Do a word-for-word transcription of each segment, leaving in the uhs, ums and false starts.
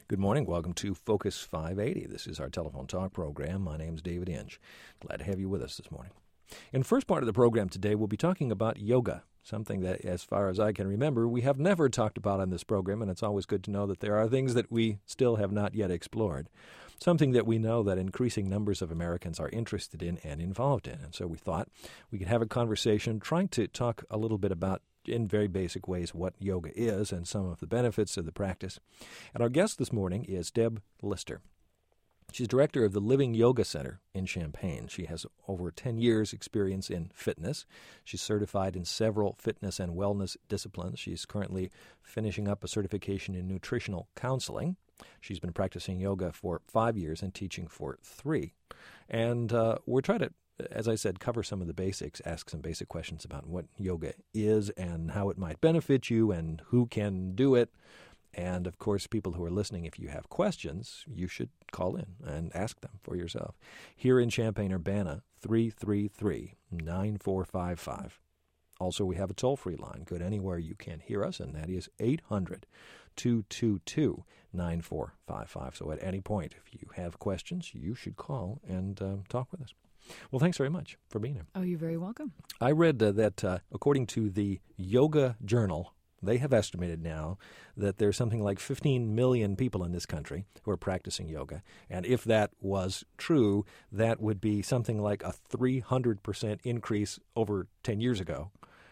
Good morning. Welcome to Focus five eighty. This is our telephone talk program. My name's David Inge. Glad to have you with us this morning. In the first part of the program today, we'll be talking about yoga, something that, as far as I can remember, we have never talked about on this program, and it's always good to know that there are things that we still have not yet explored, something that we know that increasing numbers of Americans are interested in and involved in. And so we thought we could have a conversation trying to talk a little bit about, in very basic ways, what yoga is and some of the benefits of the practice. And our guest this morning is Deb Lister. She's director of the Living Yoga Center in Champaign. She has over ten years' experience in fitness. She's certified in several fitness and wellness disciplines. She's currently finishing up a certification in nutritional counseling. She's been practicing yoga for five years and teaching for three. And uh, we're trying to, as I said, cover some of the basics, ask some basic questions about what yoga is and how it might benefit you and who can do it. And, of course, people who are listening, if you have questions, you should call in and ask them for yourself. Here in Champaign-Urbana, three three three, nine four five five. Also, we have a toll-free line. Good anywhere you can hear us, and that is eight hundred, two two two, nine four five five. So at any point, if you have questions, you should call and uh, talk with us. Well, thanks very much for being here. Oh, you're very welcome. I read uh, that uh, according to the Yoga Journal, they have estimated now that there's something like fifteen million people in this country who are practicing yoga. And if that was true, that would be something like a three hundred percent increase over ten years ago.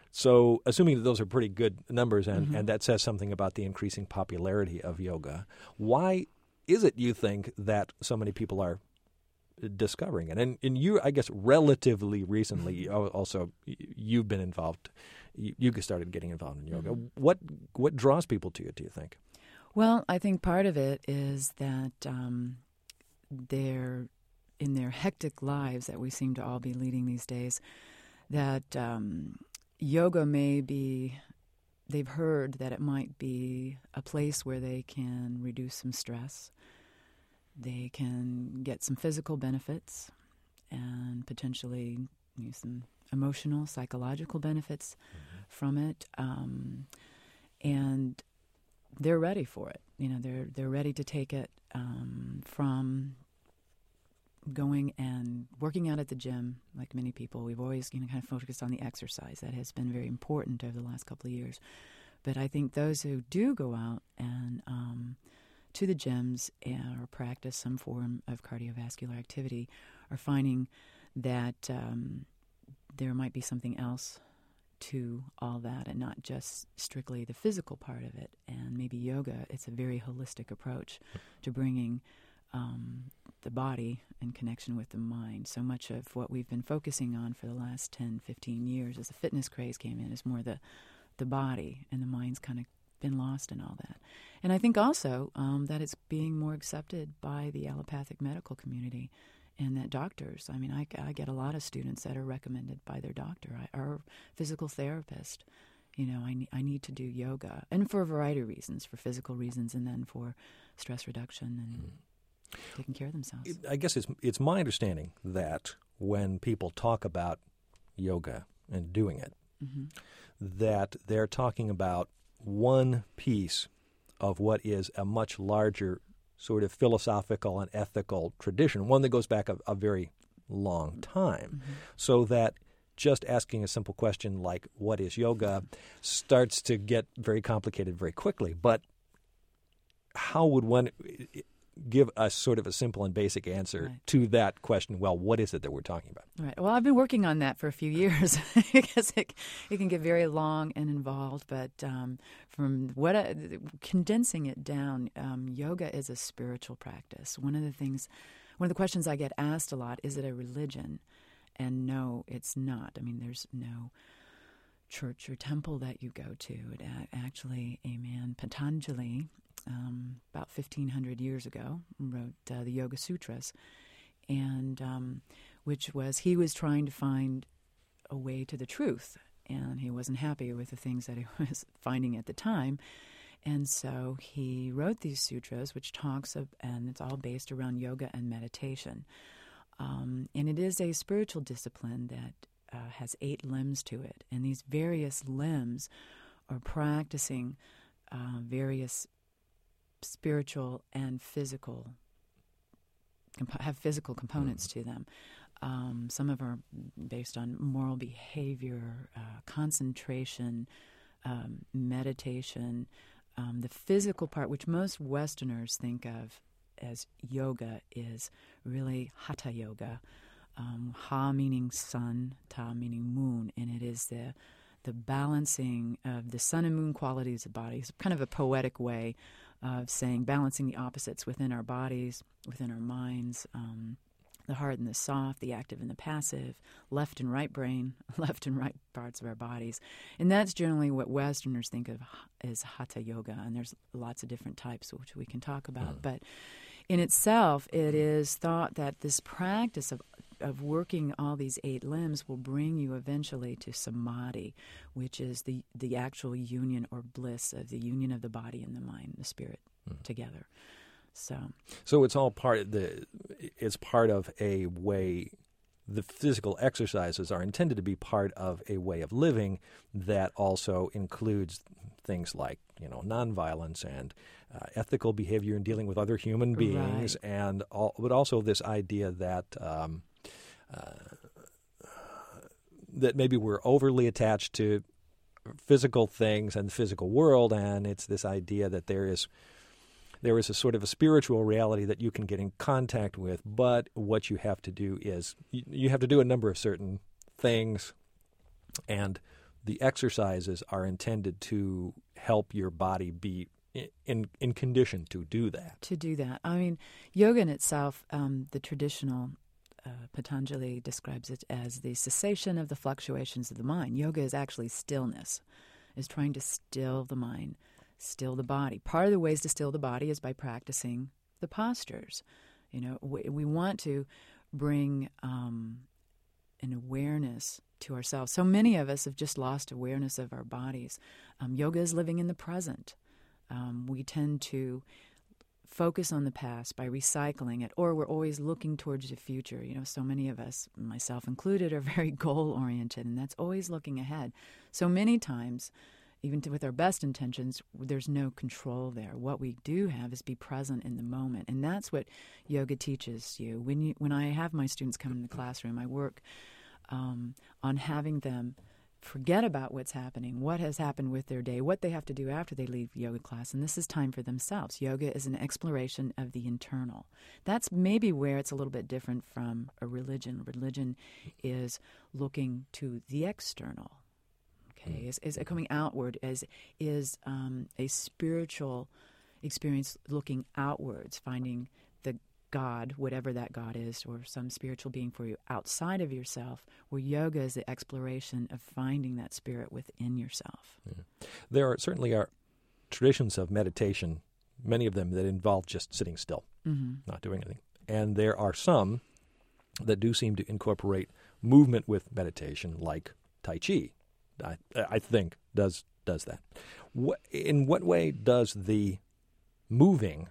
So assuming that those are pretty good numbers, and, mm-hmm. and that says something about the increasing popularity of yoga, why is it, you think, that so many people are discovering it? And, and you, I guess, relatively recently, also, you've been involved. You, you started getting involved in yoga. Mm-hmm. What what draws people to it, do you think? Well, I think part of it is that um, they're, in their hectic lives that we seem to all be leading these days, that um, yoga may be, they've heard that it might be a place where they can reduce some stress. They can get some physical benefits and potentially you know, some emotional, psychological benefits mm-hmm. from it, um, and they're ready for it. You know, they're they're ready to take it um, from going and working out at the gym. Like many people, we've always you know kind of focused on the exercise. That has been very important over the last couple of years. But I think those who do go out and um, to the gyms or practice some form of cardiovascular activity are finding that um, there might be something else to all that and not just strictly the physical part of it. And maybe yoga, it's a very holistic approach to bringing um, the body in connection with the mind. So much of what we've been focusing on for the last ten, fifteen years as the fitness craze came in is more the, the body, and the mind's kind of been lost in all that. And I think also um, that it's being more accepted by the allopathic medical community, and that doctors, I mean, I, I get a lot of students that are recommended by their doctor I, or physical therapist. You know, I, ne- I need to do yoga, and for a variety of reasons, for physical reasons, and then for stress reduction and mm. taking care of themselves. It, I guess it's it's my understanding that when people talk about yoga and doing it, mm-hmm. that they're talking about one piece of what is a much larger sort of philosophical and ethical tradition, one that goes back a, a very long time, mm-hmm. so that just asking a simple question like, what is yoga, starts to get very complicated very quickly. But how would one give us sort of a simple and basic answer right. to that question? Well, what is it that we're talking about? Right. Well, I've been working on that for a few years because it, it can get very long and involved. But um, from what I, condensing it down, um, yoga is a spiritual practice. One of the things, one of the questions I get asked a lot, is it a religion? And no, it's not. I mean, there's no church or temple that you go to. It actually, a man, Patanjali, Um, about fifteen hundred years ago, wrote uh, the Yoga Sutras, and um, which was, he was trying to find a way to the truth, and he wasn't happy with the things that he was finding at the time, and so he wrote these sutras, which talks of, and it's all based around yoga and meditation, um, and it is a spiritual discipline that uh, has eight limbs to it, and these various limbs are practicing uh, various spiritual and physical, comp- have physical components mm-hmm. to them. Um, some of them are based on moral behavior, uh, concentration, um, meditation. Um, the physical part, which most Westerners think of as yoga, is really hatha yoga. Um, ha meaning sun, ta meaning moon, and it is the the balancing of the sun and moon qualities of bodies, kind of a poetic way of saying balancing the opposites within our bodies, within our minds, um, the hard and the soft, the active and the passive, left and right brain, left and right parts of our bodies. And that's generally what Westerners think of as hatha yoga, and there's lots of different types, which we can talk about. Mm. But in itself, it is thought that this practice of of working all these eight limbs will bring you eventually to samadhi, which is the, the actual union or bliss of the union of the body and the mind, the spirit mm. together. So, so it's all part of the. It's part of a way. The physical exercises are intended to be part of a way of living that also includes things like, you know, nonviolence and uh, ethical behavior in dealing with other human beings, right. and all, but also this idea that um, uh, that maybe we're overly attached to physical things and the physical world, and it's this idea that there is. There is a sort of a spiritual reality that you can get in contact with, but what you have to do is you, you have to do a number of certain things, and the exercises are intended to help your body be in in condition to do that. To do that. I mean, yoga in itself, um, the traditional uh, Patanjali describes it as the cessation of the fluctuations of the mind. Yoga is actually stillness, is trying to still the mind. Still the body. Part of the ways to still the body is by practicing the postures. You know, we, we want to bring um, an awareness to ourselves. So many of us have just lost awareness of our bodies. Um, yoga is living in the present. Um, we tend to focus on the past by recycling it, or we're always looking towards the future. You know, so many of us, myself included, are very goal-oriented, and that's always looking ahead. So many times, even to, with our best intentions, there's no control there. What we do have is be present in the moment, and that's what yoga teaches you. When you, when I have my students come into the classroom, I work um, on having them forget about what's happening, what has happened with their day, what they have to do after they leave yoga class, and this is time for themselves. Yoga is an exploration of the internal. That's maybe where it's a little bit different from a religion. Religion is looking to the external. Okay, is, is coming outward, as is um, a spiritual experience looking outwards, finding the God, whatever that God is, or some spiritual being for you outside of yourself, where yoga is the exploration of finding that spirit within yourself. Yeah. There are certainly are traditions of meditation, many of them that involve just sitting still, mm-hmm. not doing anything. And there are some that do seem to incorporate movement with meditation, like Tai Chi. I, I think does does that. What, in what way does the moving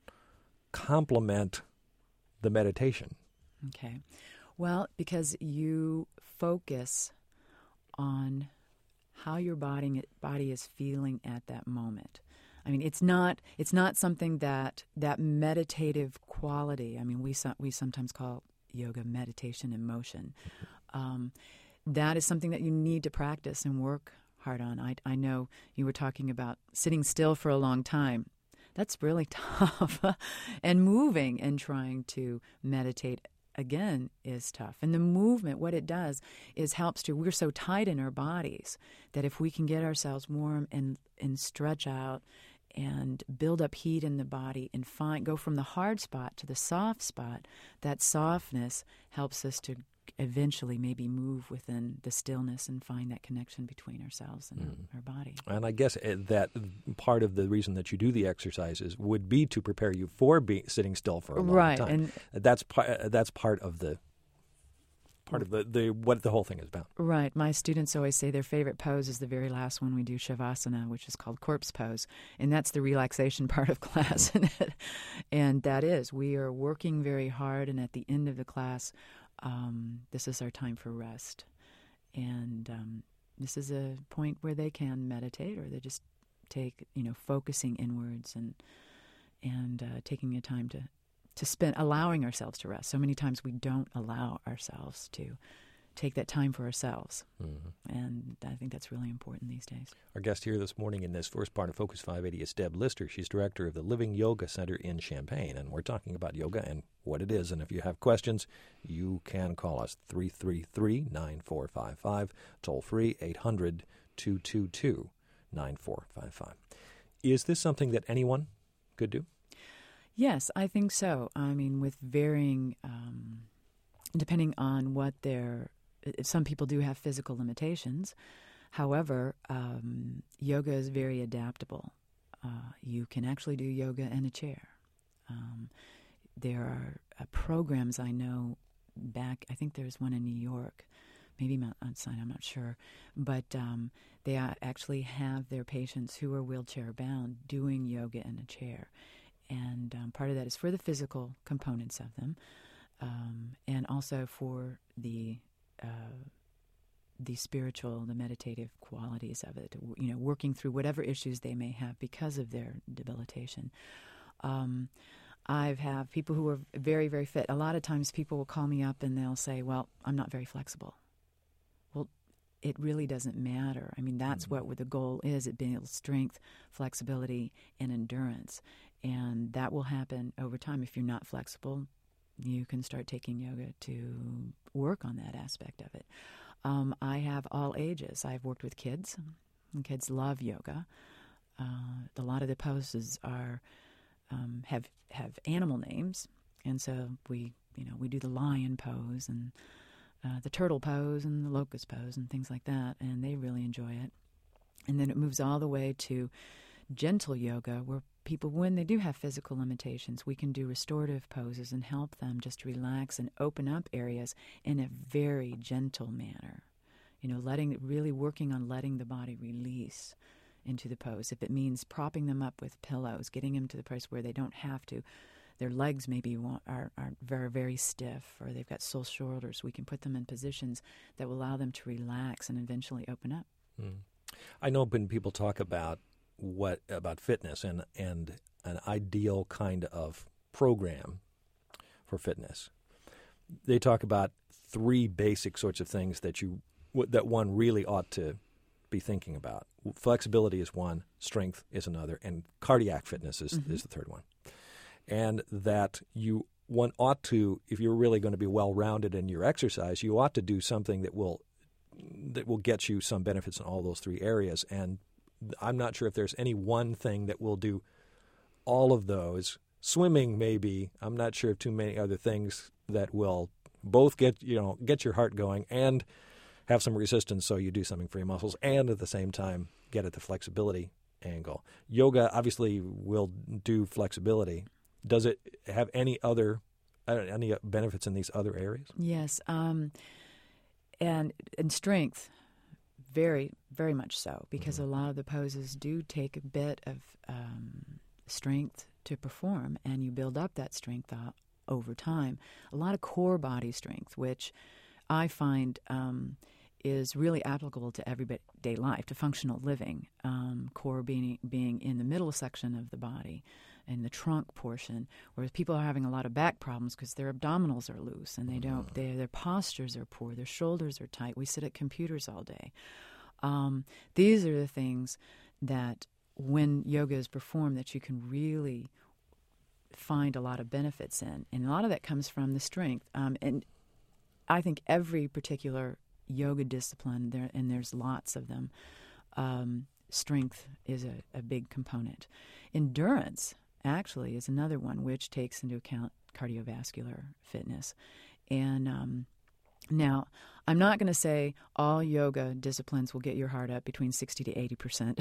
complement the meditation? Okay. Well, because you focus on how your body body is feeling at that moment. I mean, it's not it's not something that that meditative quality. I mean, we we sometimes call yoga meditation in motion. Um, That is something that you need to practice and work hard on. I, I know you were talking about sitting still for a long time. That's really tough. And moving and trying to meditate, again, is tough. And the movement, what it does is helps to, we're so tight in our bodies that if we can get ourselves warm and, and stretch out and build up heat in the body and find, go from the hard spot to the soft spot, that softness helps us to eventually maybe move within the stillness and find that connection between ourselves and mm. our, our body. And I guess that part of the reason that you do the exercises would be to prepare you for be, sitting still for a long right. time. And that's part. That's part of the part of the, the what the whole thing is about. Right. My students always say their favorite pose is the very last one we do, Shavasana, which is called corpse pose, and that's the relaxation part of class. And that is, we are working very hard, and at the end of the class, Um, this is our time for rest. And um, this is a point where they can meditate, or they just take, you know, focusing inwards and and uh, taking a time to, to spend, allowing ourselves to rest. So many times we don't allow ourselves to take that time for ourselves. Mm-hmm. And I think that's really important these days. Our guest here this morning in this first part of Focus five eighty is Deb Lister. She's director of the Living Yoga Center in Champaign, and we're talking about yoga and what it is. And if you have questions, you can call us three three three, nine four five five, toll free eight hundred, two two two, nine four five five. Is this something that anyone could do? Yes, I think so. I mean, with varying, um, depending on what their, some people do have physical limitations. However, um, yoga is very adaptable. Uh, you can actually do yoga in a chair. Um, there are uh, programs I know back, I think there's one in New York, maybe Mount Sinai, I'm not sure, but um, they actually have their patients who are wheelchair bound doing yoga in a chair. And um, part of that is for the physical components of them, um, and also for the uh, the spiritual, the meditative qualities of it, you know, working through whatever issues they may have because of their debilitation. Um, I've have people who are very, very fit. A lot of times people will call me up and they'll say, well, I'm not very flexible. Well, it really doesn't matter. I mean, that's mm-hmm. what the goal is. It builds strength, flexibility, and endurance. And that will happen over time. If you're not flexible, you can start taking yoga to work on that aspect of it. Um, I have all ages. I've worked with kids, and kids love yoga. Uh, a lot of the poses are um, have have animal names, and so we you know we do the lion pose and uh, the turtle pose and the locust pose and things like that, and they really enjoy it. And then it moves all the way to gentle yoga, where people, when they do have physical limitations, we can do restorative poses and help them just relax and open up areas in a very gentle manner. You know, letting really working on letting the body release into the pose. If it means propping them up with pillows, getting them to the place where they don't have to, their legs maybe are, are very, very stiff, or they've got sore shoulders, we can put them in positions that will allow them to relax and eventually open up. Mm. I know when people talk about what about fitness and and an ideal kind of program for fitness, they talk about three basic sorts of things that you that one really ought to be thinking about. Flexibility is one, strength is another, and cardiac fitness is, mm-hmm. is the third one. And that you one ought to, if you're really going to be well-rounded in your exercise, you ought to do something that will that will get you some benefits in all those three areas. And I'm not sure if there's any one thing that will do all of those. Swimming, maybe. I'm not sure of too many other things that will both get you know get your heart going and have some resistance, so you do something for your muscles, and at the same time get at the flexibility angle. Yoga obviously will do flexibility. Does it have any other uh, any benefits in these other areas? Yes, um, and and strength. Very, very much so, because mm-hmm. a lot of the poses do take a bit of um, strength to perform, and you build up that strength uh, over time. A lot of core body strength, which I find um, is really applicable to everyday life, to functional living. Um, core being being in the middle section of the body, in the trunk portion, whereas people are having a lot of back problems because their abdominals are loose and they don't, they, their postures are poor, their shoulders are tight. We sit at computers all day. Um, these are the things that when yoga is performed that you can really find a lot of benefits in. And a lot of that comes from the strength. Um, and I think every particular yoga discipline, there, and there's lots of them, um, strength is a, a big component. Endurance actually is another one which takes into account cardiovascular fitness. And um, now, I'm not going to say all yoga disciplines will get your heart up between sixty to eighty percent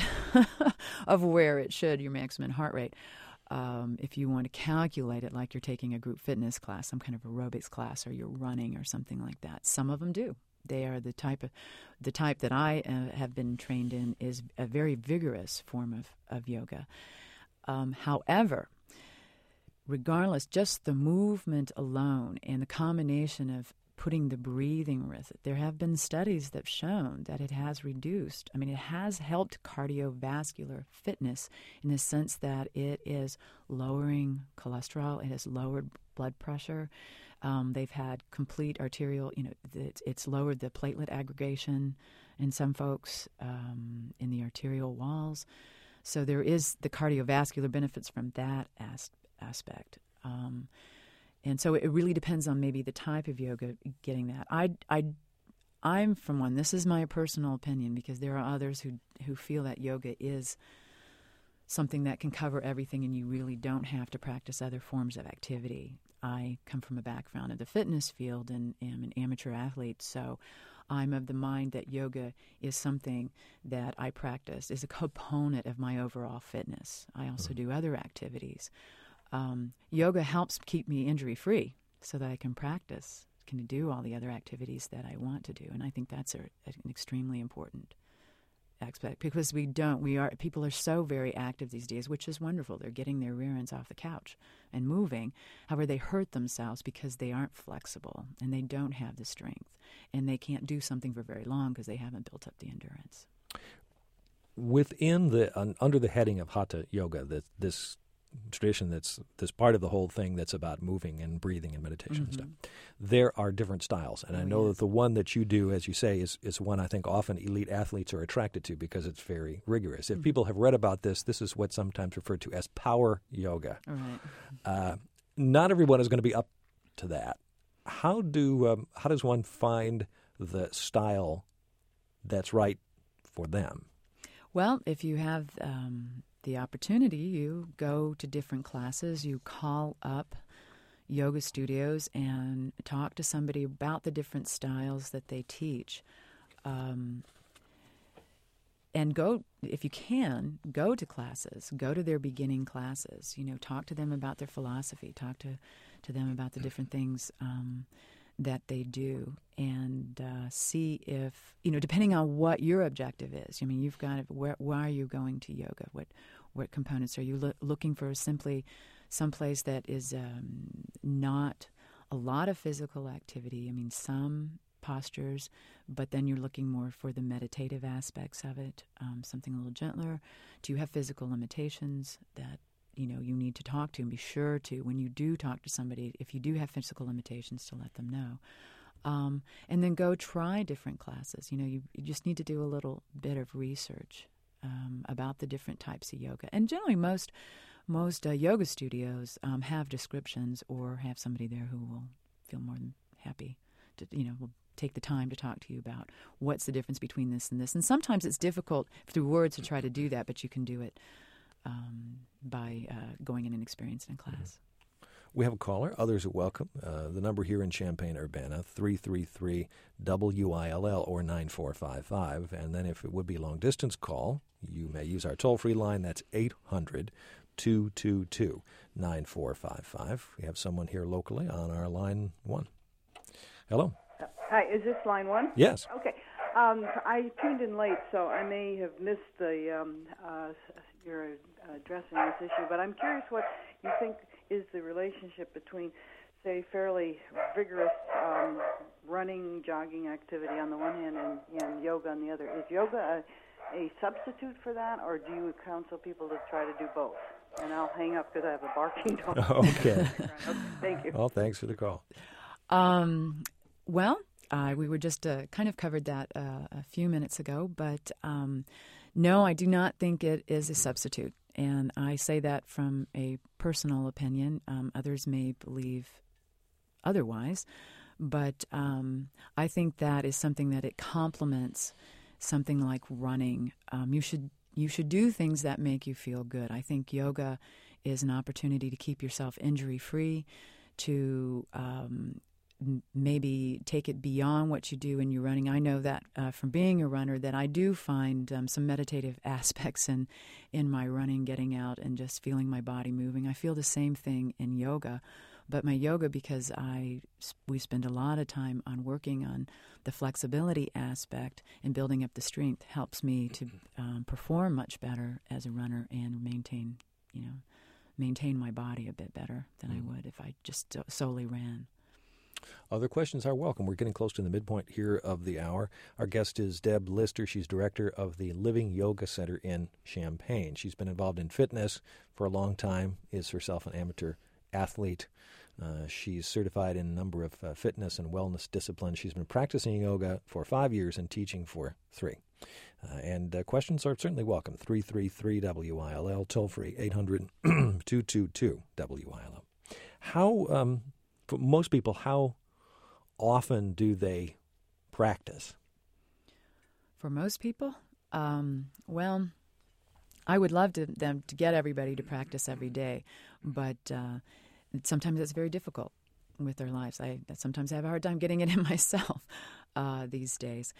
of where it should, your maximum heart rate. Um, if you want to calculate it like you're taking a group fitness class, some kind of aerobics class, or you're running or something like that. Some of them do. They are the type of the type that I uh, have been trained in is a very vigorous form of, of yoga. Um, however, regardless, just the movement alone and the combination of putting the breathing with it. There have been studies that have shown that it has reduced, I mean, it has helped cardiovascular fitness in the sense that it is lowering cholesterol, it has lowered blood pressure. Um, they've had complete arterial, you know, it's, it's lowered the platelet aggregation in some folks um, in the arterial walls. So there is the cardiovascular benefits from that as- aspect. Um, and so it really depends on maybe the type of yoga getting that. I, I, I'm from one, this is my personal opinion, because there are others who, who feel that yoga is something that can cover everything and you really don't have to practice other forms of activity. I come from a background in the fitness field and am an amateur athlete, so I'm of the mind that yoga is something that I practice, is a component of my overall fitness. I also mm-hmm. do other activities. Um, yoga helps keep me injury-free so that I can practice, can do all the other activities that I want to do, and I think that's a, an extremely important aspect, because we don't, we are, people are so very active these days, which is wonderful. They're getting their rear ends off the couch and moving. However, they hurt themselves because they aren't flexible and they don't have the strength and they can't do something for very long because they haven't built up the endurance. Within the, uh, under the heading of Hatha Yoga, this, this tradition that's this part of the whole thing that's about moving and breathing and meditation mm-hmm. and stuff, there are different styles. And oh, I know yes. that the one that you do, as you say, is, is one I think often elite athletes are attracted to because it's very rigorous. If mm-hmm. people have read about this, this is what's sometimes referred to as power yoga. Right. Uh, not everyone is going to be up to that. How do um, how does one find the style that's right for them? Well, if you have um, the opportunity, you go to different classes, you call up yoga studios and talk to somebody about the different styles that they teach. Um, and go, if you can, go to classes, go to their beginning classes, you know, talk to them about their philosophy, talk to, to them about the different things um, that they do, and uh, see if, you know, depending on what your objective is. I mean, you've got to, where, why are you going to yoga? What what components are you lo- looking for? Simply someplace that is um, not a lot of physical activity. I mean, some postures, but then you're looking more for the meditative aspects of it, um, something a little gentler. Do you have physical limitations that, you know, you need to talk to, and be sure to, when you do talk to somebody, if you do have physical limitations, to let them know. Um, and then go try different classes. You know, you, you just need to do a little bit of research um, about the different types of yoga. And generally most most uh, yoga studios um, have descriptions or have somebody there who will feel more than happy to, you know, will take the time to talk to you about what's the difference between this and this. And sometimes it's difficult through words to try to do that, but you can do it um, by uh, going in and experiencing in class. We have a caller. Others are welcome. Uh, the number here in Champaign-Urbana, three three three W I L L or nine four five five. And then if it would be a long-distance call, you may use our toll-free line. That's eight hundred, two two two, nine four five five. We have someone here locally on our line one. Hello. Uh, hi, is this line one? Yes. Okay. Um, I tuned in late, so I may have missed the um, uh, your uh, addressing this issue, but I'm curious what you think is the relationship between, say, fairly vigorous um, running, jogging activity on the one hand and, and yoga on the other. Is yoga a, a substitute for that, or do you counsel people to try to do both? And I'll hang up because I have a barking dog. Okay. Okay, thank you. Well, thanks for the call. Um, well, uh, we were just uh, kind of covered that uh, a few minutes ago, but um, no, I do not think it is a substitute. And I say that from a personal opinion. Um, others may believe otherwise, but um, I think that is something that it complements something like running. Um, you should you should do things that make you feel good. I think yoga is an opportunity to keep yourself injury-free, to um, maybe take it beyond what you do when you're running. I know that uh, from being a runner that I do find um, some meditative aspects in, in my running, getting out and just feeling my body moving. I feel the same thing in yoga, but my yoga, because I we spend a lot of time on working on the flexibility aspect and building up the strength, helps me to um, perform much better as a runner and maintain, you know, maintain my body a bit better than mm. I would if I just solely ran. Other questions are welcome. We're getting close to the midpoint here of the hour. Our guest is Deb Lister. She's director of the Living Yoga Center in Champaign. She's been involved in fitness for a long time, is herself an amateur athlete. Uh, she's certified in a number of uh, fitness and wellness disciplines. She's been practicing yoga for five years and teaching for three. Uh, and uh, questions are certainly welcome. three three three W I L L, toll free, eight hundred, two two two, W I L L. How, um, for most people, how often do they practice? For most people, um, well, I would love to, them to get everybody to practice every day, but uh, sometimes it's very difficult with their lives. I sometimes have a hard time getting it in myself uh, these days.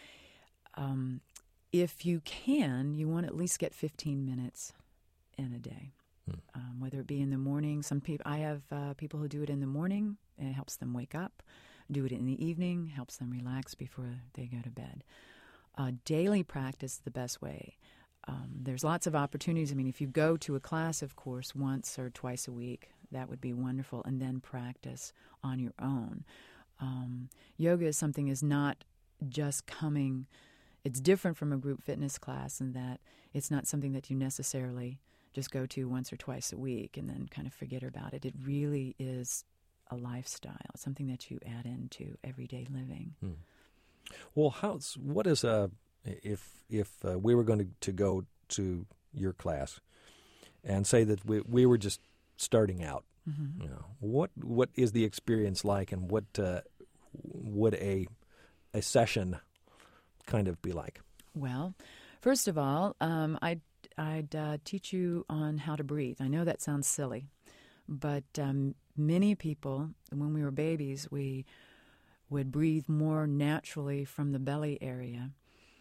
Um, if you can, you want to at least get fifteen minutes in a day, hmm. um, whether it be in the morning. Some people, I have uh, people who do it in the morning, and it helps them wake up. Do it in the evening, helps them relax before they go to bed. Uh, daily practice is the best way. Um, there's lots of opportunities. I mean, if you go to a class, of course, once or twice a week, that would be wonderful, and then practice on your own. Um, yoga is something is not just coming, it's different from a group fitness class in that it's not something that you necessarily just go to once or twice a week and then kind of forget about it. It really is a lifestyle. It's something that you add into everyday living. Hmm. Well, how? What is a if if uh, we were going to, to go to your class and say that we we were just starting out, mm-hmm. you know, what what is the experience like, and what uh, would a a session kind of be like? Well, first of all, um, I'd I'd uh, teach you on how to breathe. I know that sounds silly, but um, many people, when we were babies, we would breathe more naturally from the belly area.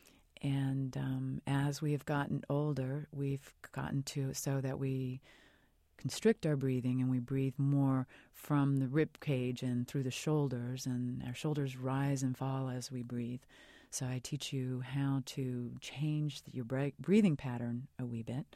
And um, as we have gotten older, we've gotten to so that we constrict our breathing and we breathe more from the rib cage and through the shoulders, and our shoulders rise and fall as we breathe. So I teach you how to change your breathing pattern a wee bit.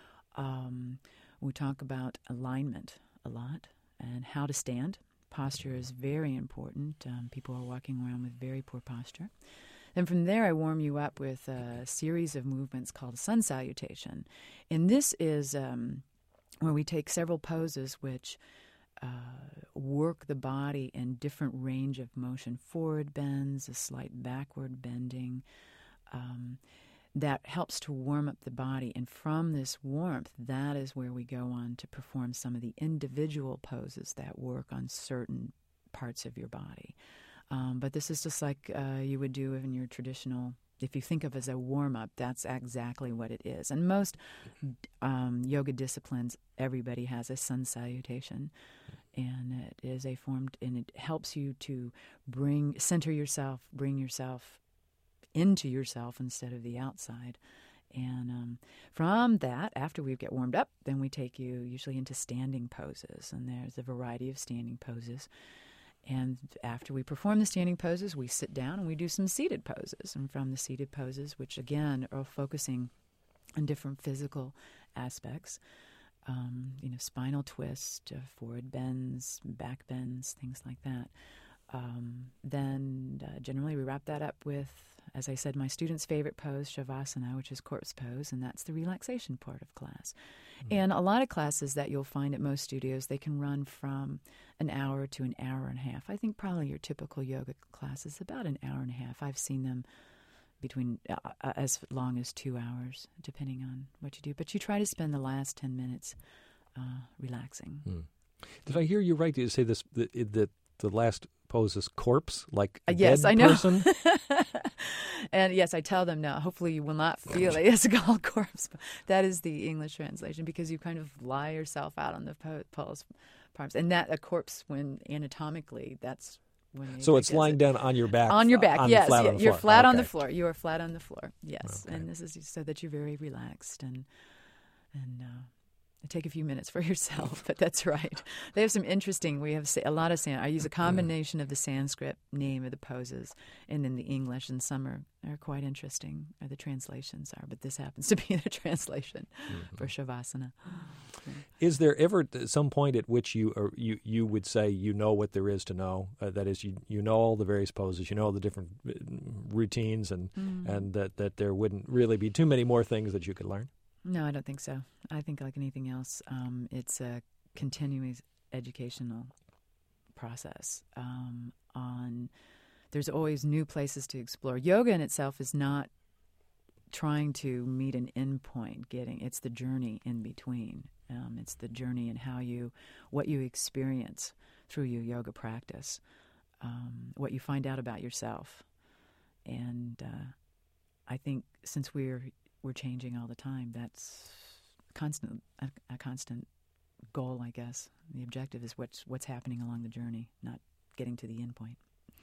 Um, we talk about alignment a lot and how to stand. Posture is very important. Um, people are walking around with very poor posture. Then from there, I warm you up with a series of movements called a sun salutation. And this is um, where we take several poses which uh, work the body in different range of motion. Forward bends, a slight backward bending. Um, that helps to warm up the body. And from this warmth, that is where we go on to perform some of the individual poses that work on certain parts of your body. Um, but this is just like uh, you would do in your traditional, if you think of it as a warm-up, that's exactly what it is. And most um, yoga disciplines, everybody has a sun salutation. And it is a form, and it helps you to bring, center yourself, bring yourself into yourself instead of the outside. And um, from that, after we get warmed up, then we take you usually into standing poses. And there's a variety of standing poses. And after we perform the standing poses, we sit down and we do some seated poses. And from the seated poses, which again are focusing on different physical aspects, um, you know, spinal twist, uh, forward bends, back bends, things like that. Um, then uh, generally we wrap that up with, as I said, my students' favorite pose, Shavasana, which is corpse pose, and that's the relaxation part of class. Mm-hmm. And a lot of classes that you'll find at most studios, they can run from an hour to an hour and a half. I think probably your typical yoga class is about an hour and a half. I've seen them between uh, as long as two hours, depending on what you do. But you try to spend the last ten minutes uh, relaxing. Mm. Did I hear you right? Did you say this, that, that the last pose is corpse, like a uh, yes, dead I know. person? And yes, I tell them now, hopefully you will not feel it. It's called corpse. That is the English translation, because you kind of lie yourself out on the po- pose palms. And that, a corpse, when anatomically, that's when So it's lying it. down on your back? On your back, on yes. Flat Yeah, on the you're floor. flat okay. on the floor. You are flat on the floor, yes. Okay. And this is so that you're very relaxed and, and uh, take a few minutes for yourself, but that's right. They have some interesting, we have a lot of, san- I use a combination of the Sanskrit name of the poses and then the English, and some are, are quite interesting, or the translations are, but this happens to be the translation mm-hmm. for Shavasana. Is there ever some point at which you or you, you would say you know what there is to know? Uh, that is, you you know all the various poses, you know the different routines, and, mm. and that, that there wouldn't really be too many more things that you could learn? No, I don't think so. I think like anything else, um, it's a continuous educational process. Um, on there's always new places to explore. Yoga in itself is not trying to meet an end point. Getting it's the journey in between. Um, it's the journey and how you, what you experience through your yoga practice, um, what you find out about yourself, and uh, I think since we're we're changing all the time, that's constant a, a constant goal, I guess. The objective is what's what's happening along the journey, not getting to the end point.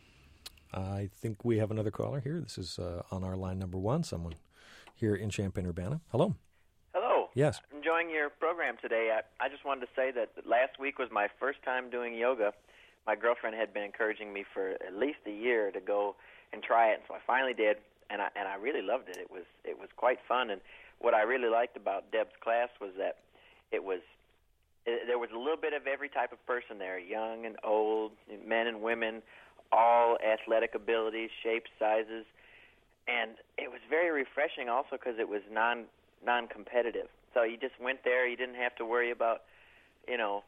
I think we have another caller here. This is uh, on our line number one, someone here in Champaign-Urbana. Hello. Hello. Yes. Enjoying your program today. I, I just wanted to say that last week was my first time doing yoga. My girlfriend had been encouraging me for at least a year to go and try it, and so I finally did, and I and I really loved it. It was it was quite fun, and what I really liked about Deb's class was that it was it, there was a little bit of every type of person there, young and old, men and women, all athletic abilities, shapes, sizes, and it was very refreshing also because it was non non-competitive. So you just went there. You didn't have to worry about, you know,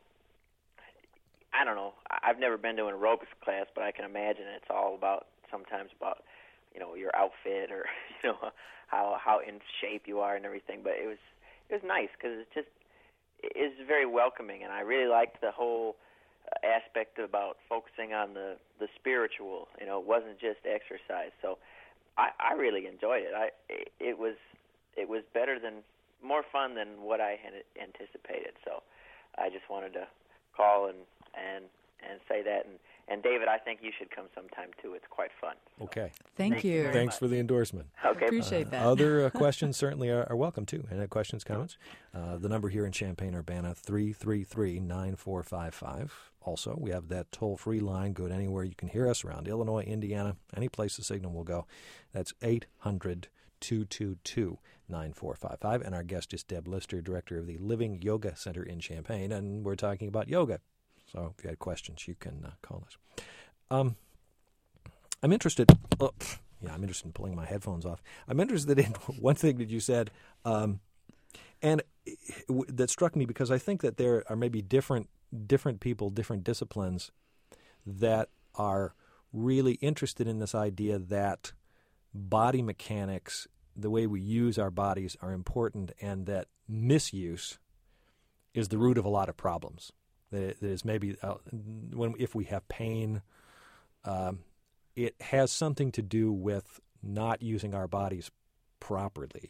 I don't know. I've never been to an aerobics class, but I can imagine it's all about sometimes about, you know, your outfit or, you know, how how in shape you are and everything. But it was it was nice because it's just it's very welcoming, and I really liked the whole aspect about focusing on the the spiritual. You know, it wasn't just exercise. So I, I really enjoyed it. I it, it was it was better than more fun than what I had anticipated. So I just wanted to call and and and say that. And, and David, I think you should come sometime too. It's quite fun. So, okay. Thank, thank you. you Thanks much. for the endorsement. Okay. Appreciate uh, that. Other uh, questions certainly are, are welcome too. Any questions, comments? Uh, the number here in Champaign-Urbana, three three three, nine four five five. Also, we have that toll-free line. Good anywhere you can hear us around Illinois, Indiana, any place the signal will go. That's eight hundred, two two two, nine four five five. And our guest is Deb Lister, director of the Living Yoga Center in Champaign, and we're talking about yoga. So if you had questions, you can uh, call us. Um, I'm interested. Oh, yeah, I'm interested in pulling my headphones off. I'm interested in one thing that you said, um, and w- that struck me because I think that there are maybe different different people, different disciplines that are really interested in this idea that body mechanics, the way we use our bodies, are important, and that misuse is the root of a lot of problems. That is maybe uh, when if we have pain, um, it has something to do with not using our bodies properly.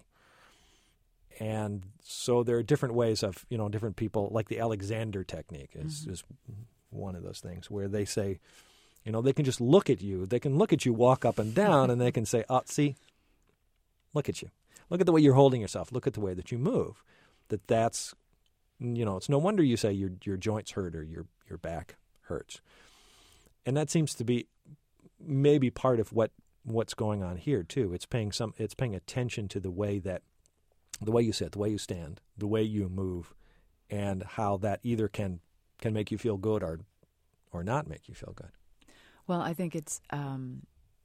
And so there are different ways of, you know, different people, like the Alexander technique is, mm-hmm. is one of those things where they say, you know, they can just look at you. They can look at you walk up and down, and they can say, oh, see, look at you. Look at the way you're holding yourself. Look at the way that you move. That that's, you know, it's no wonder you say your your joints hurt or your, your back hurts. And that seems to be maybe part of what, what's going on here, too. It's paying some. It's paying attention to the way that, the way you sit, the way you stand, the way you move, and how that either can can make you feel good or or not make you feel good. Well, I think it's um,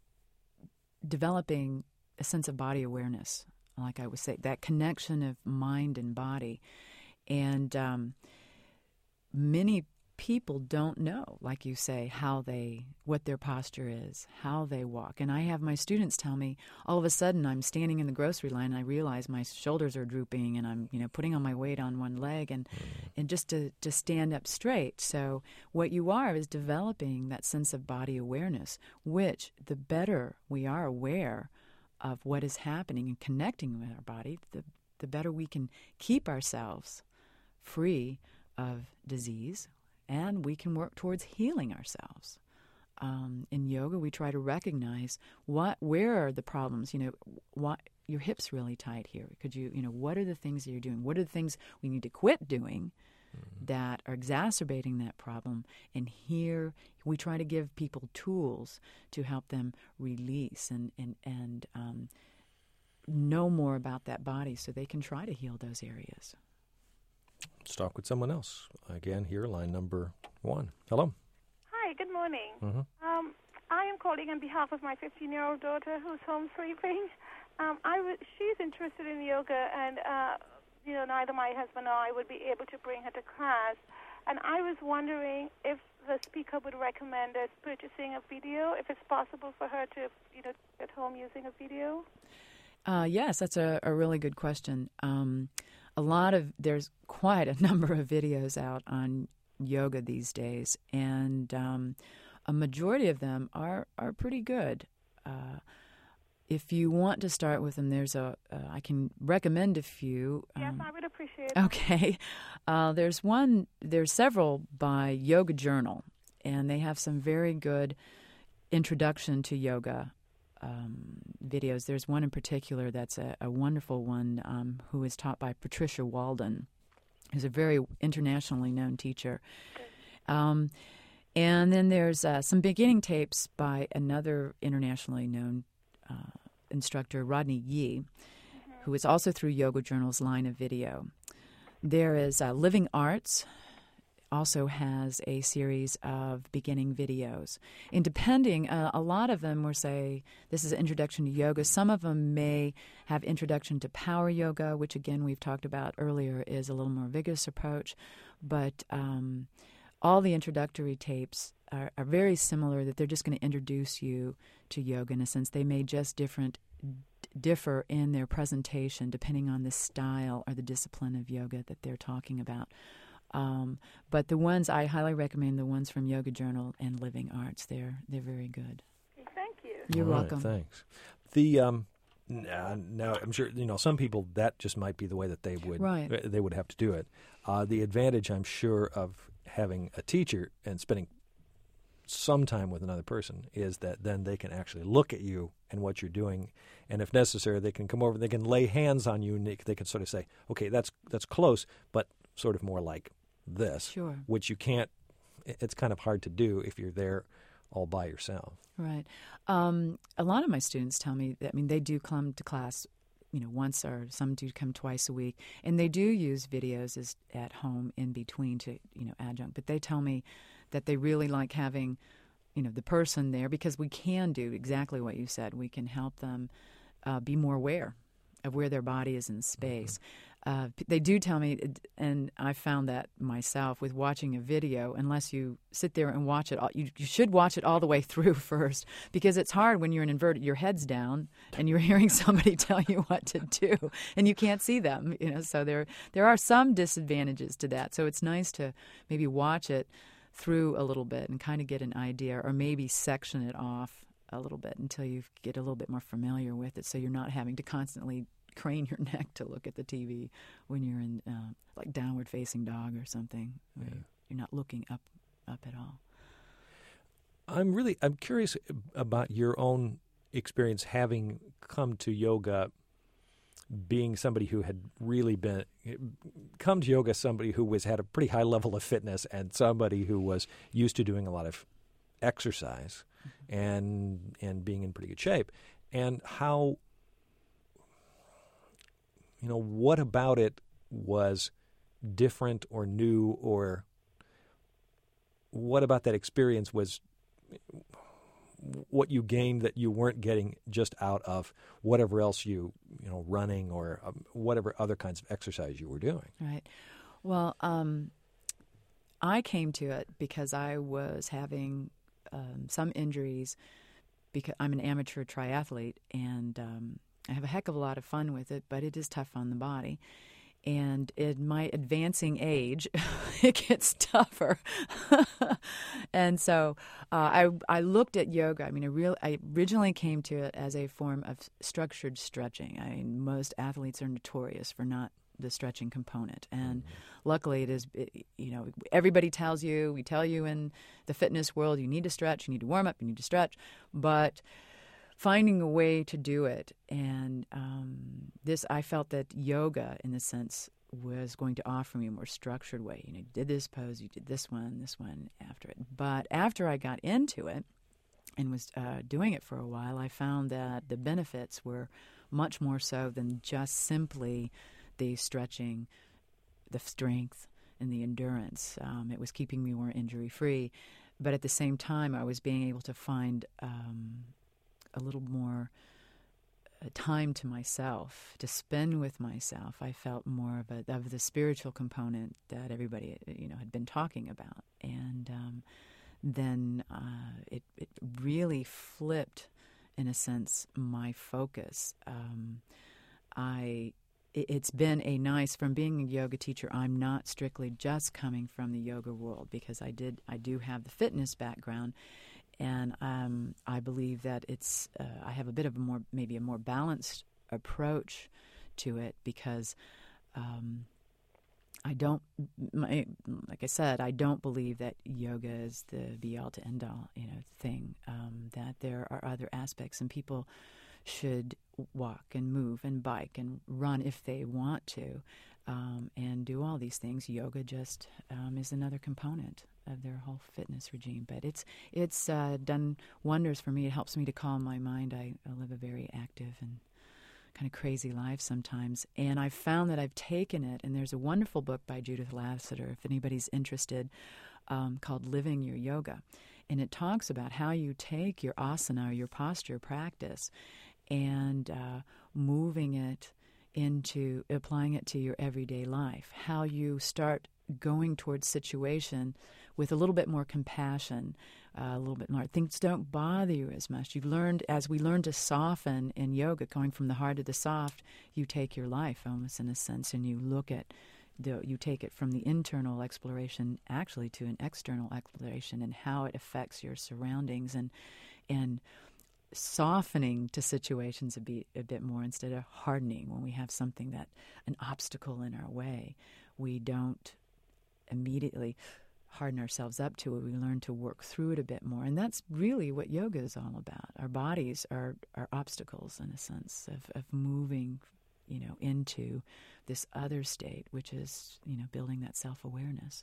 developing a sense of body awareness, like I would say, that connection of mind and body. And um, many people don't know, like you say, how they, what their posture is, how they walk. And I have my students tell me, all of a sudden I'm standing in the grocery line and I realize my shoulders are drooping and I'm, you know, putting on my weight on one leg and, mm. and just to, to stand up straight. So what you are is developing that sense of body awareness, which the better we are aware of what is happening and connecting with our body, the, the better we can keep ourselves free of disease, and we can work towards healing ourselves. Um, in yoga, we try to recognize what, where are the problems. You know, what your hips really tight here? Could you, you know, what are the things that you're doing? What are the things we need to quit doing mm-hmm. that are exacerbating that problem? And here we try to give people tools to help them release and, and, and um, know more about that body so they can try to heal those areas. Let's talk with someone else. Again, here, line number one. Hello. Hi, good morning. Mm-hmm. Um, I am calling on behalf of my fifteen-year-old daughter who's home sleeping. Um, I w- she's interested in yoga, and uh, you know, neither my husband or I would be able to bring her to class. And I was wondering if the speaker would recommend us purchasing a video, if it's possible for her to, you know, at home using a video. Uh, yes, that's a, a really good question. Um, a lot of there's quite a number of videos out on yoga these days, and um, a majority of them are are pretty good. Uh, if you want to start with them, there's a uh, I can recommend a few. Yes, um, I would appreciate it. Okay, uh, there's one. There's several by Yoga Journal, and they have some very good introduction to yoga um, videos. There's one in particular that's a, a wonderful one um, who is taught by Patricia Walden, who's a very internationally known teacher. Um, and then there's uh, some beginning tapes by another internationally known uh, instructor, Rodney Yee, mm-hmm. who is also through Yoga Journal's line of video. There is uh, Living Arts, also has a series of beginning videos. And depending, uh, a lot of them will say, this is an introduction to yoga. Some of them may have introduction to power yoga, which again we've talked about earlier is a little more vigorous approach. But um, all the introductory tapes are, are very similar, that they're just going to introduce you to yoga in a sense. They may just different differ in their presentation depending on the style or the discipline of yoga that they're talking about. Um, but the ones I highly recommend, the ones from Yoga Journal and Living Arts, they're they're very good. Thank you. You're All right, welcome. Thanks. The um, now, now I'm sure you know some people that just might be the way that they would right. they would have to do it. Uh, the advantage, I'm sure, of having a teacher and spending some time with another person is that then they can actually look at you and what you're doing, and if necessary, they can come over. They can lay hands on you, and they, they can sort of say, "Okay, that's that's close," but sort of more like this, sure. which you can't, it's kind of hard to do if you're there all by yourself. Right. Um, a lot of my students tell me that, I mean, they do come to class, you know, once or some do come twice a week, and they do use videos as, at home in between to, you know, adjunct. But they tell me that they really like having, you know, the person there because we can do exactly what you said. We can help them uh, be more aware of where their body is in space. Mm-hmm. Uh, they do tell me, and I found that myself with watching a video, unless you sit there and watch it, all, you, you should watch it all the way through first, because it's hard when you're in inverted, your head's down, and you're hearing somebody tell you what to do, and you can't see them, you know, so there there are some disadvantages to that. So it's nice to maybe watch it through a little bit and kind of get an idea, or maybe section it off a little bit until you get a little bit more familiar with it, so you're not having to constantly crane your neck to look at the T V when you're in uh, like downward facing dog or something. Where yeah. You're not looking up up at all. I'm really I'm curious about your own experience having come to yoga, being somebody who had really been come to yoga, somebody who was had a pretty high level of fitness, and somebody who was used to doing a lot of exercise mm-hmm. and and being in pretty good shape, and how. You know, what about it was different or new, or what about that experience was what you gained that you weren't getting just out of whatever else you, you know, running or um, whatever other kinds of exercise you were doing? Right. Well, um, I came to it because I was having um, some injuries because I'm an amateur triathlete, and um I have a heck of a lot of fun with it, but it is tough on the body. And in my advancing age, it gets tougher. And so uh, I I looked at yoga. I mean, I, real, I originally came to it as a form of structured stretching. I mean, most athletes are notorious for not the stretching component. And mm-hmm. luckily it is, it, you know, everybody tells you, we tell you in the fitness world, you need to stretch, you need to warm up, you need to stretch. But finding a way to do it. And um, this, I felt that yoga, in a sense, was going to offer me a more structured way. You know, you did this pose, you did this one, this one after it. But after I got into it and was uh, doing it for a while, I found that the benefits were much more so than just simply the stretching, the strength, and the endurance. Um, it was keeping me more injury-free. But at the same time, I was being able to find um, a little more uh, time to myself, to spend with myself. I felt more of a, of the spiritual component that everybody, you know, had been talking about. And um, then uh, it, it really flipped, in a sense, my focus. Um, I... It's been a nice, from being a yoga teacher, I'm not strictly just coming from the yoga world, because I did, I do have the fitness background, and um, I believe that it's, uh, I have a bit of a more, maybe a more balanced approach to it, because um, I don't, my, like I said, I don't believe that yoga is the be-all to end-all, you know, thing. Um, that there are other aspects, and people should walk and move and bike and run if they want to, um, and do all these things. Yoga just um, is another component of their whole fitness regime. But it's it's uh, done wonders for me. It helps me to calm my mind. I, I live a very active and kind of crazy life sometimes, and I've found that I've taken it, and there's a wonderful book by Judith Lasater, if anybody's interested, um, called Living Your Yoga. And it talks about how you take your asana, or your posture practice, and uh, moving it into, applying it to your everyday life, how you start going towards situation with a little bit more compassion, uh, a little bit more. Things don't bother you as much. You've learned, as we learn to soften in yoga, going from the hard to the soft, you take your life almost in a sense, and you look at, the, you take it from the internal exploration actually to an external exploration, and how it affects your surroundings, and and softening to situations a bit, a bit more, instead of hardening. When we have something that, an obstacle in our way, we don't immediately harden ourselves up to it. We learn to work through it a bit more. And that's really what yoga is all about. Our bodies are, are obstacles, in a sense, of, of moving, you know, into this other state, which is, you know, building that self-awareness.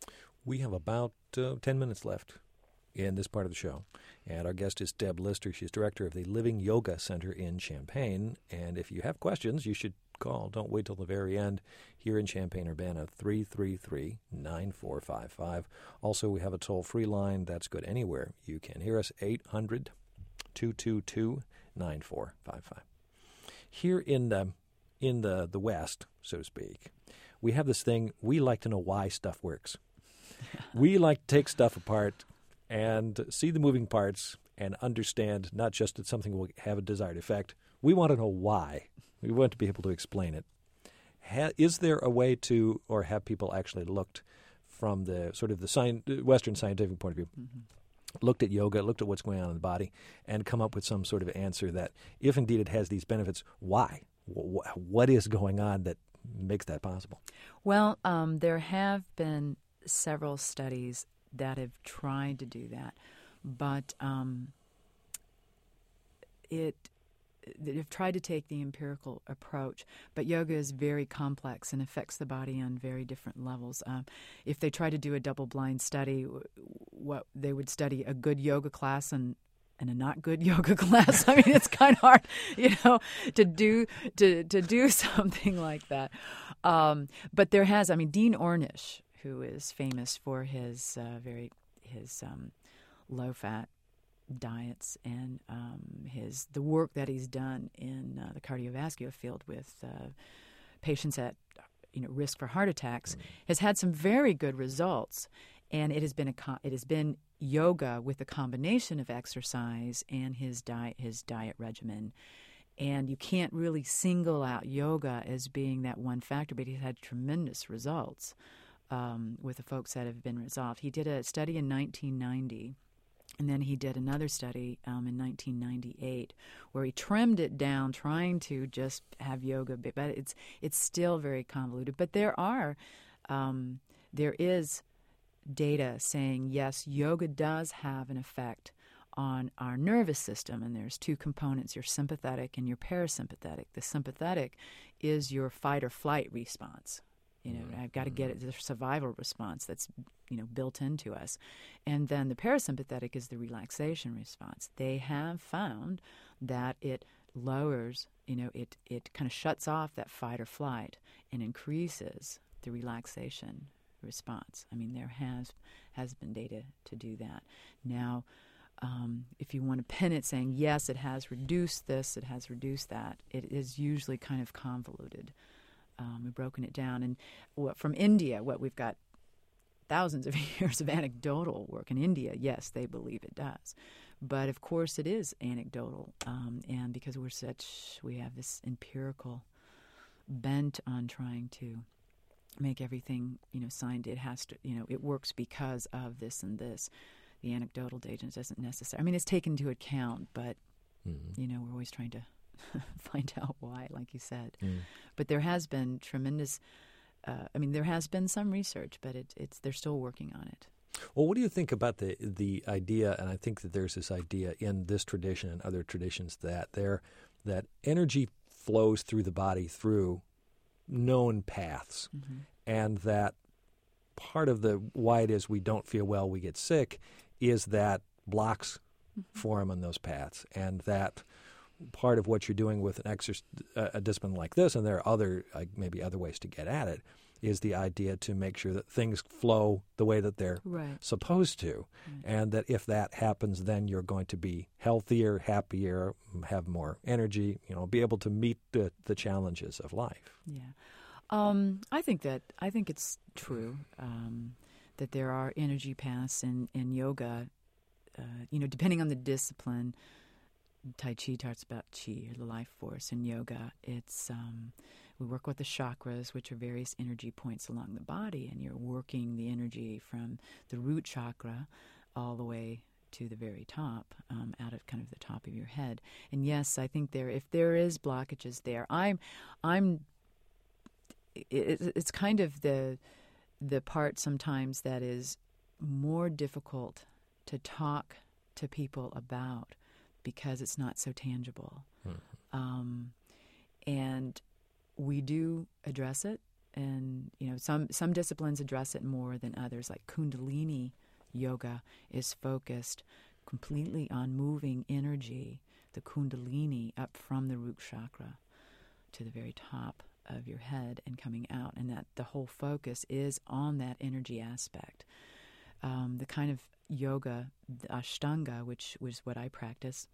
We have about uh, ten minutes left in this part of the show. And our guest is Deb Lister. She's director of the Living Yoga Center in Champaign. And if you have questions, you should call. Don't wait till the very end. Here in Champaign-Urbana, three three three, nine four five five. Also, we have a toll-free line that's good anywhere. You can hear us, eight hundred, two two two, nine four five five. Here in the, in the, the West, so to speak, we have this thing, we like to know why stuff works. We like to take stuff apart and see the moving parts and understand not just that something will have a desired effect. We want to know why. We want to be able to explain it. Ha- is there a way to, or have people actually looked from the sort of the sci- Western scientific point of view, mm-hmm. looked at yoga, looked at what's going on in the body, and come up with some sort of answer that, if indeed it has these benefits, why? W- what is going on that makes that possible? Well, um, there have been several studies that have tried to do that, but um, it they've tried to take the empirical approach. But yoga is very complex and affects the body on very different levels. Um, if they try to do a double-blind study, what they would study a good yoga class and and a not good yoga class. I mean, it's kind of hard, you know, to do to to do something like that. Um, but there has, I mean, Dean Ornish, who is famous for his uh, very his um, low-fat diets and um, his the work that he's done in uh, the cardiovascular field with uh, patients at you know risk for heart attacks, has had some very good results. And it has been a it has been yoga with a combination of exercise and his diet his diet regimen. And you can't really single out yoga as being that one factor, but he's had tremendous results um, with the folks that have been resolved. He did a study in nineteen ninety, and then he did another study um, in nineteen ninety-eight where he trimmed it down, trying to just have yoga, but it's it's still very convoluted. But there are um, there is data saying, yes, yoga does have an effect on our nervous system, and there's two components, your sympathetic and your parasympathetic. The sympathetic is your fight or flight response. You know, I've got to get it, the survival response that's, you know, built into us. And then the parasympathetic is the relaxation response. They have found that it lowers, you know, it, it kind of shuts off that fight or flight and increases the relaxation response. I mean, there has has been data to do that. Now, um, if you want to pin it saying, yes, it has reduced this, it has reduced that, it is usually kind of convoluted. Um, we've broken it down. And what, from India, what we've got thousands of years of anecdotal work. In India, yes, they believe it does. But, of course, it is anecdotal. Um, and because we're such, we have this empirical bent on trying to make everything, you know, signed, it has to, you know, it works because of this and this. The anecdotal data doesn't necessarily, I mean, it's taken into account, but, mm-hmm. you know, we're always trying to find out why, like you said. Mm. But there has been tremendous, uh, I mean, there has been some research, but it, it's they're still working on it. Well, what do you think about the the idea, and I think that there's this idea in this tradition and other traditions that there that energy flows through the body through known paths, mm-hmm. and that part of the why it is we don't feel well, we get sick, is that blocks mm-hmm. form on those paths, and that part of what you're doing with an exercise, a discipline like this, and there are other uh, maybe other ways to get at it, is the idea to make sure that things flow the way that they're right. supposed to, right. and that if that happens, then you're going to be healthier, happier, have more energy, you know, be able to meet the, the challenges of life. Yeah, um, I think that I think it's true um, that there are energy paths in in yoga. Uh, you know, depending on the discipline. Tai Chi talks about Chi, or the life force. In yoga, it's um, we work with the chakras, which are various energy points along the body, and you're working the energy from the root chakra all the way to the very top, um, out of kind of the top of your head. And yes, I think there, if there is blockages there, I'm, I'm. It, it's kind of the the part sometimes that is more difficult to talk to people about, because it's not so tangible. Mm-hmm. Um, and we do address it, and you know, some some disciplines address it more than others. Like Kundalini yoga is focused completely on moving energy, the Kundalini, up from the root chakra to the very top of your head and coming out, and that the whole focus is on that energy aspect. Um, the kind of yoga, the Ashtanga, which was what I practice,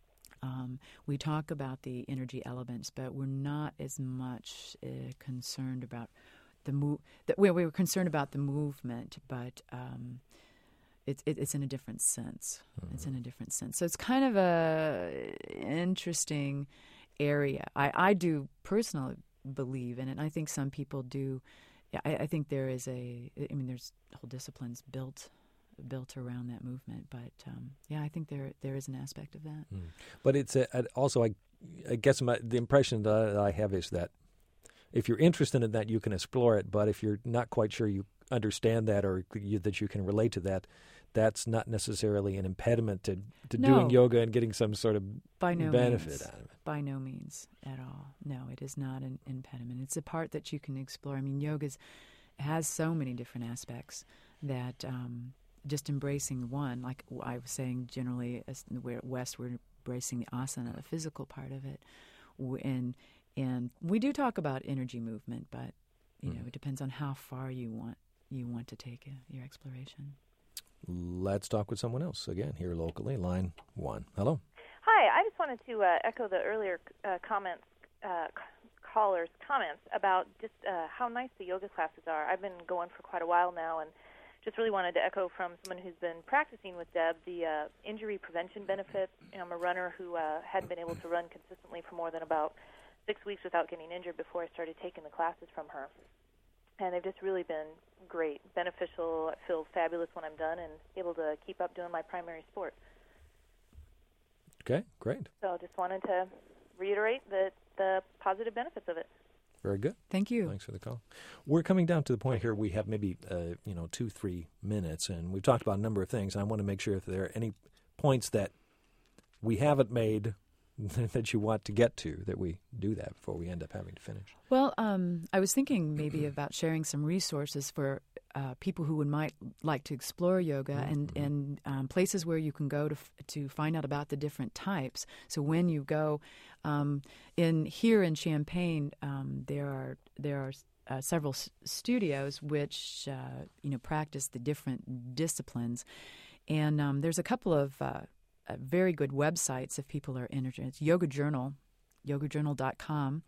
um, we talk about the energy elements, but we're not as much uh, concerned about the move. We we were concerned about the movement, but um, it's it, it's in a different sense. Mm-hmm. It's in a different sense. So it's kind of a interesting area. I, I do personally believe in it. And I think some people do. I, I think there is a. I mean, there's whole disciplines built. built around that movement, but um, yeah, I think there there is an aspect of that. Mm. But it's a, also, I, I guess my, the impression that I have is that if you're interested in that, you can explore it. But if you're not quite sure you understand that, or you, that you can relate to that, that's not necessarily an impediment to, to no. doing yoga and getting some sort of By no benefit means. out of it. By no means at all. No, it is not an impediment. It's a part that you can explore. I mean, yoga has so many different aspects that. Um, Just embracing one, like I was saying, generally, as we're at West, we're embracing the asana, the physical part of it, and and we do talk about energy movement, but you mm. know, it depends on how far you want you want to take a, your exploration. Let's talk with someone else again here locally. Line one. Hello. Hi. I just wanted to uh, echo the earlier uh, comments, uh, callers' comments about just uh, how nice the yoga classes are. I've been going for quite a while now, and just really wanted to echo from someone who's been practicing with Deb the uh, injury prevention benefits. You know, I'm a runner who uh, hadn't been able to run consistently for more than about six weeks without getting injured before I started taking the classes from her. And they've just really been great, beneficial. I feel fabulous when I'm done and able to keep up doing my primary sport. Okay, great. So just wanted to reiterate the, the positive benefits of it. Very good. Thank you. Thanks for the call. We're coming down to the point here. We have maybe uh, you know two, three minutes, and we've talked about a number of things. And I want to make sure if there are any points that we haven't made that you want to get to, that we do that before we end up having to finish? Well, um, I was thinking maybe about sharing some resources for uh, people who would might like to explore yoga, mm-hmm. and, and um, places where you can go to f- to find out about the different types. So when you go um, in here in Champaign, um, there are there are uh, several s- studios which uh, you know practice the different disciplines, and um, there's a couple of uh, Uh, very good websites if people are interested. It's Yoga Journal, yoga journal dot com.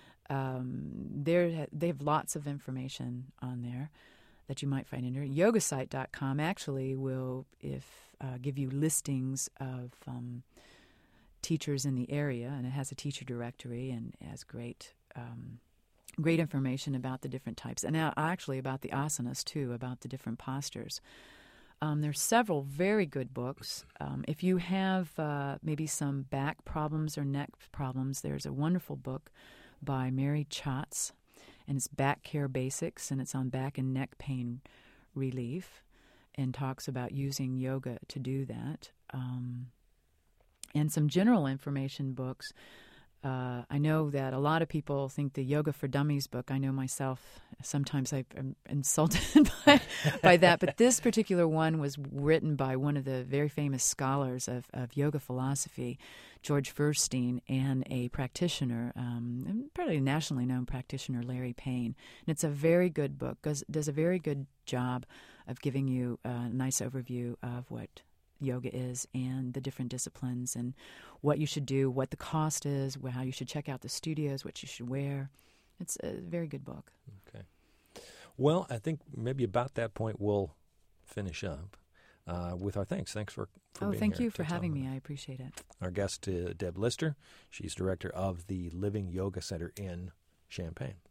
Um, there, they have lots of information on there that you might find interesting. yoga site dot com actually will if uh, give you listings of um, teachers in the area, and it has a teacher directory and it has great um, great information about the different types, and uh, actually about the asanas too, about the different postures. Um, there's several very good books. Um, if you have uh, maybe some back problems or neck problems, there's a wonderful book by Mary Chatz, and it's Back Care Basics, and it's on back and neck pain relief, and talks about using yoga to do that. Um, and some general information books. Uh, I know that a lot of people think the Yoga for Dummies book, I know myself, sometimes I'm insulted by, by that, but this particular one was written by one of the very famous scholars of, of yoga philosophy, George Furstein, and a practitioner, um, and probably a nationally known practitioner, Larry Payne. And it's a very good book, does, does a very good job of giving you a nice overview of what yoga is and the different disciplines and what you should do, what the cost is, how you should check out the studios, what you should wear. It's a very good book. Okay. Well, I think maybe about that point we'll finish up uh, with our thanks. Thanks for, for oh, being thank here. you for having me. I appreciate it. Our guest, uh, Deb Lister. She's director of the Living Yoga Center in Champaign.